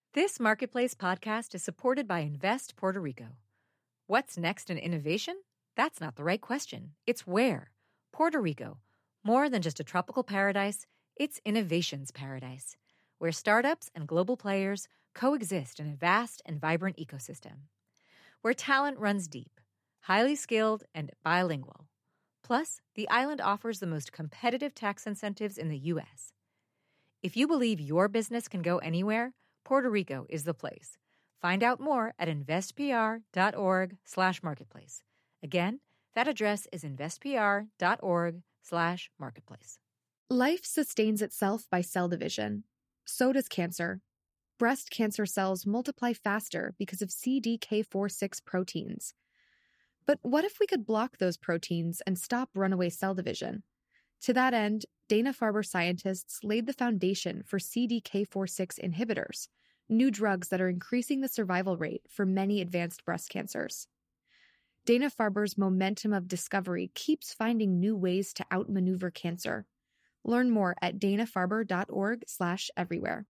This Marketplace podcast is supported by Invest Puerto Rico. What's next in innovation? That's not the right question. It's where. Puerto Rico. More than just a tropical paradise, it's innovation's paradise, where startups and global players coexist in a vast and vibrant ecosystem. Where talent runs deep, highly skilled, and bilingual. Plus, the island offers the most competitive tax incentives in the U.S. If you believe your business can go anywhere, Puerto Rico is the place. Find out more at investpr.org/marketplace. Again, that address is investpr.org/marketplace. Life sustains itself by cell division. So does cancer. Breast cancer cells multiply faster because of CDK4/6 proteins. But what if we could block those proteins and stop runaway cell division? To that end, Dana-Farber scientists laid the foundation for CDK4/6 inhibitors, new drugs that are increasing the survival rate for many advanced breast cancers. Dana-Farber's momentum of discovery keeps finding new ways to outmaneuver cancer. Learn more at danafarber.org/everywhere.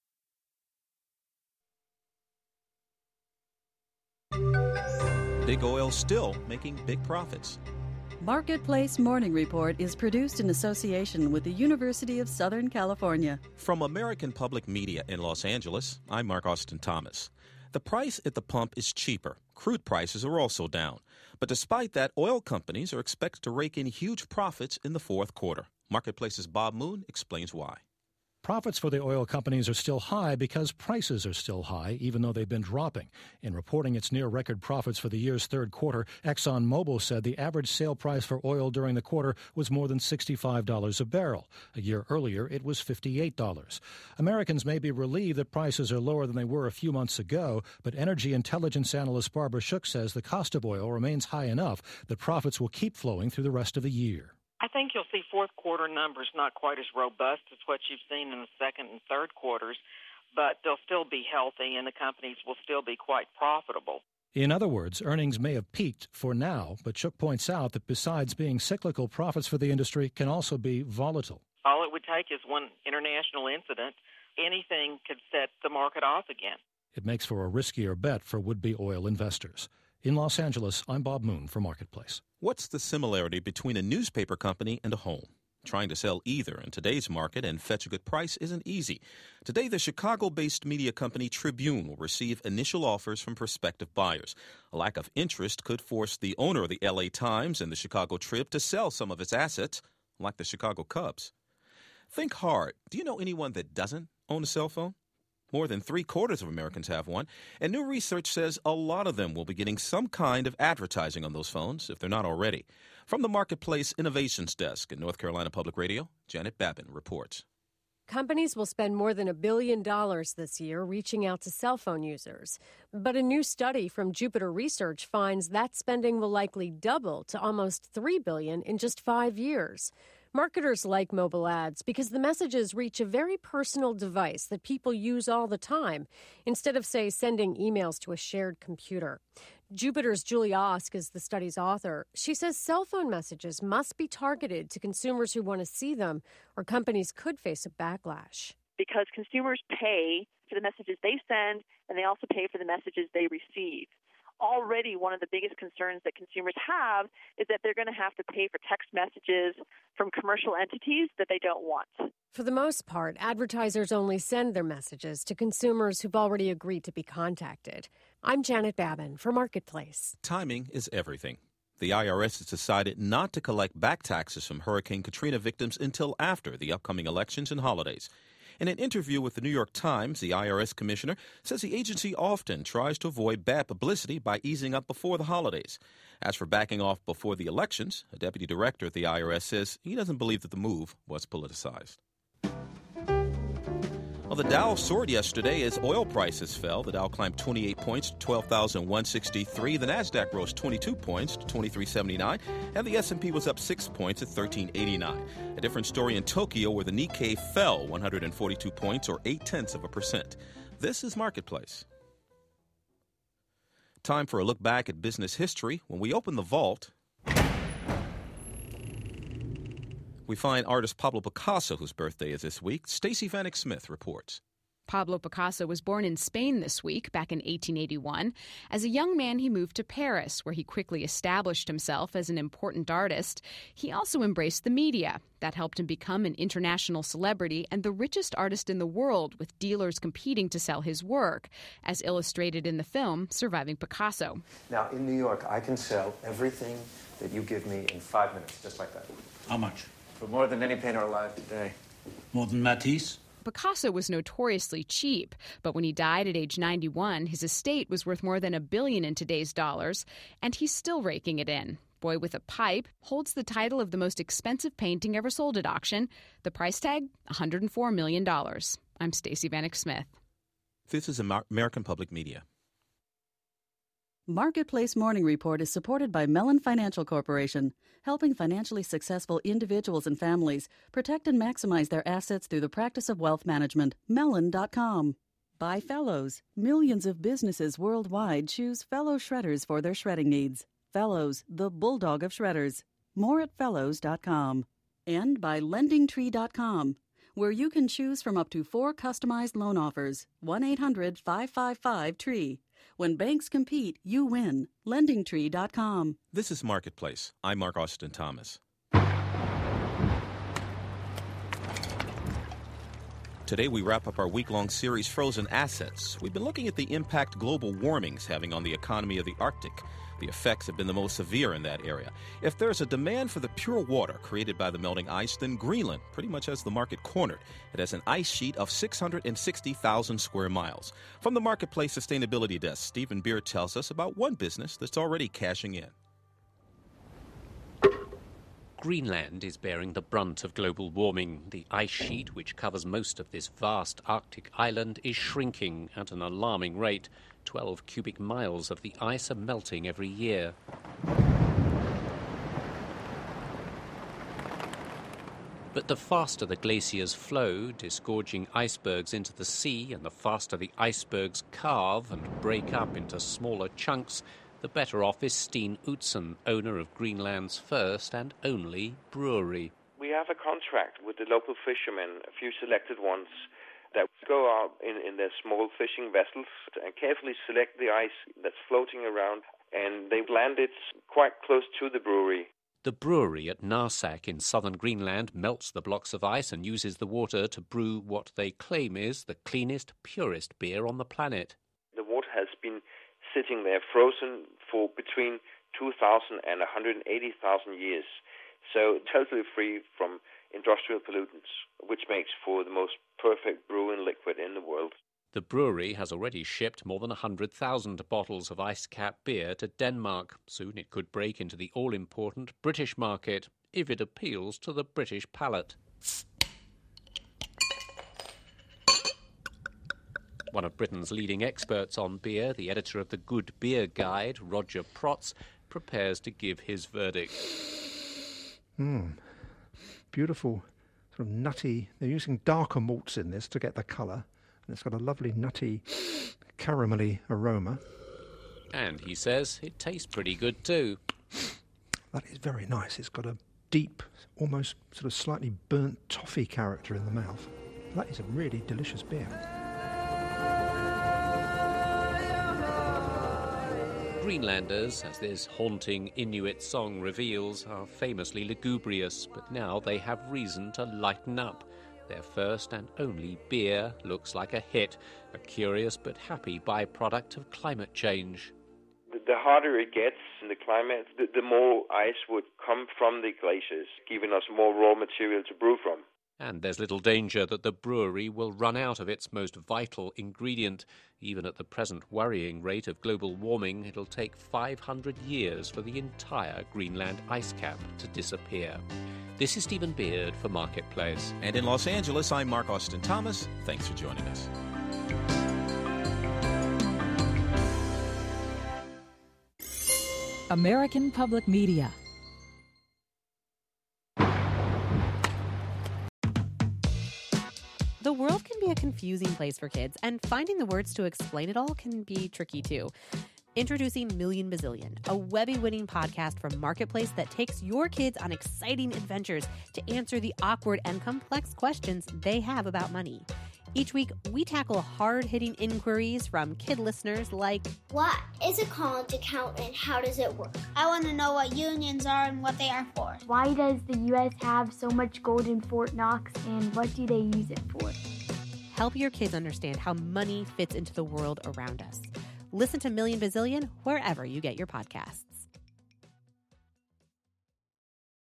Big Oil still making big profits. Marketplace Morning Report is produced in association with the University of Southern California. From American Public Media in Los Angeles, I'm Mark Austin Thomas. The price at the pump is cheaper. Crude prices are also down. But despite that, oil companies are expected to rake in huge profits in the fourth quarter. Marketplace's Bob Moon explains why. Profits for the oil companies are still high because prices are still high, even though they've been dropping. In reporting its near-record profits for the year's third quarter, ExxonMobil said the average sale price for oil during the quarter was more than $65 a barrel. A year earlier, it was $58. Americans may be relieved that prices are lower than they were a few months ago, but energy intelligence analyst Barbara Shook says the cost of oil remains high enough that profits will keep flowing through the rest of the year. I think you'll see fourth quarter numbers not quite as robust as what you've seen in the second and third quarters, but they'll still be healthy and the companies will still be quite profitable. In other words, earnings may have peaked for now, but Shook points out that besides being cyclical, profits for the industry can also be volatile. All it would take is one international incident. Anything could set the market off again. It makes for a riskier bet for would-be oil investors. In Los Angeles, I'm Bob Moon for Marketplace. What's the similarity between a newspaper company and a home? Trying to sell either in today's market and fetch a good price isn't easy. Today, the Chicago-based media company Tribune will receive initial offers from prospective buyers. A lack of interest could force the owner of the L.A. Times and the Chicago Trib to sell some of its assets, like the Chicago Cubs. Think hard. Do you know anyone that doesn't own a cell phone? More than 3/4 of Americans have one, and new research says a lot of them will be getting some kind of advertising on those phones, if they're not already. From the Marketplace Innovations Desk at North Carolina Public Radio, Janet Babin reports. Companies will spend more than $1 billion this year reaching out to cell phone users. But a new study from Jupiter Research finds that spending will likely double to almost $3 billion in just 5 years. Marketers like mobile ads because the messages reach a very personal device that people use all the time, instead of, say, sending emails to a shared computer. Jupiter's Julia Osk is the study's author. She says cell phone messages must be targeted to consumers who want to see them, or companies could face a backlash. Because consumers pay for the messages they send, and they also pay for the messages they receive. Already one of the biggest concerns that consumers have is that they're going to have to pay for text messages from commercial entities that they don't want. For the most part, advertisers only send their messages to consumers who've already agreed to be contacted. I'm Janet Babin for Marketplace. Timing is everything. The IRS has decided not to collect back taxes from Hurricane Katrina victims until after the upcoming elections and holidays. In an interview with the New York Times, the IRS commissioner says the agency often tries to avoid bad publicity by easing up before the holidays. As for backing off before the elections, a deputy director at the IRS says he doesn't believe that the move was politicized. Well, the Dow soared yesterday as oil prices fell. The Dow climbed 28 points to 12,163. The Nasdaq rose 22 points to 2379, and the S&P was up 6 points at 1389. A different story in Tokyo, where the Nikkei fell 142 points, or 0.8%. This is Marketplace. Time for a look back at business history. When we open the vault, we find artist Pablo Picasso, whose birthday is this week. Stacey Vanek Smith reports. Pablo Picasso was born in Spain this week, back in 1881. As a young man, he moved to Paris, where he quickly established himself as an important artist. He also embraced the media. That helped him become an international celebrity and the richest artist in the world, with dealers competing to sell his work, as illustrated in the film Surviving Picasso. Now, in New York, I can sell everything that you give me in 5 minutes, just like that. How much? For more than any painter alive today. More than Matisse? Picasso was notoriously cheap, but when he died at age 91, his estate was worth more than $1 billion in today's dollars, and he's still raking it in. Boy with a Pipe holds the title of the most expensive painting ever sold at auction. The price tag, $104 million. I'm Stacey Vanek Smith. This is American Public Media. Marketplace Morning Report is supported by Mellon Financial Corporation, helping financially successful individuals and families protect and maximize their assets through the practice of wealth management. Mellon.com. By Fellows. Millions of businesses worldwide choose Fellow Shredders for their shredding needs. Fellows, the bulldog of shredders. More at Fellows.com. And by LendingTree.com, where you can choose from up to 4 customized loan offers. 1-800-555-TREE. When banks compete, you win. LendingTree.com. This is Marketplace. I'm Mark Austin Thomas. Today we wrap up our week-long series, Frozen Assets. We've been looking at the impact global warming's having on the economy of the Arctic. The effects have been the most severe in that area. If there's a demand for the pure water created by the melting ice, then Greenland pretty much has the market cornered. It has an ice sheet of 660,000 square miles. From the Marketplace Sustainability Desk, Stephen Beard tells us about one business that's already cashing in. Greenland is bearing the brunt of global warming. The ice sheet, which covers most of this vast Arctic island, is shrinking at an alarming rate. 12 cubic miles of the ice are melting every year. But the faster the glaciers flow, disgorging icebergs into the sea, and the faster the icebergs carve and break up into smaller chunks, the better off is Steen Utzon, owner of Greenland's first and only brewery. We have a contract with the local fishermen, a few selected ones, that go out in their small fishing vessels and carefully select the ice that's floating around, and they land it quite close to the brewery. The brewery at Narsak in southern Greenland melts the blocks of ice and uses the water to brew what they claim is the cleanest, purest beer on the planet. The water has been sitting there frozen for between 2,000 and 180,000 years, so totally free from industrial pollutants, which makes for the most perfect brewing liquid in the world. The brewery has already shipped more than 100,000 bottles of ice-cap beer to Denmark. Soon it could break into the all-important British market, if it appeals to the British palate. One of Britain's leading experts on beer, the editor of the Good Beer Guide, Roger Protz, prepares to give his verdict. Beautiful, sort of nutty. They're using darker malts in this to get the colour, and it's got a lovely nutty, caramelly aroma. And he says it tastes pretty good too. That is very nice. It's got a deep, almost sort of slightly burnt toffee character in the mouth. That is a really delicious beer. Greenlanders, as this haunting Inuit song reveals, are famously lugubrious, but now they have reason to lighten up. Their first and only beer looks like a hit, a curious but happy byproduct of climate change. The harder it gets in the climate, the more ice would come from the glaciers, giving us more raw material to brew from. And there's little danger that the brewery will run out of its most vital ingredient. Even at the present worrying rate of global warming, it'll take 500 years for the entire Greenland ice cap to disappear. This is Stephen Beard for Marketplace. And in Los Angeles, I'm Mark Austin Thomas. Thanks for joining us. American Public Media. The world can be a confusing place for kids, and finding the words to explain it all can be tricky too. Introducing Million Bazillion, a Webby-winning podcast from Marketplace that takes your kids on exciting adventures to answer the awkward and complex questions they have about money. Each week, we tackle hard-hitting inquiries from kid listeners like, what is a college account and how does it work? I want to know what unions are and what they are for. Why does the U.S. have so much gold in Fort Knox and what do they use it for? Help your kids understand how money fits into the world around us. Listen to Million Bazillion wherever you get your podcasts.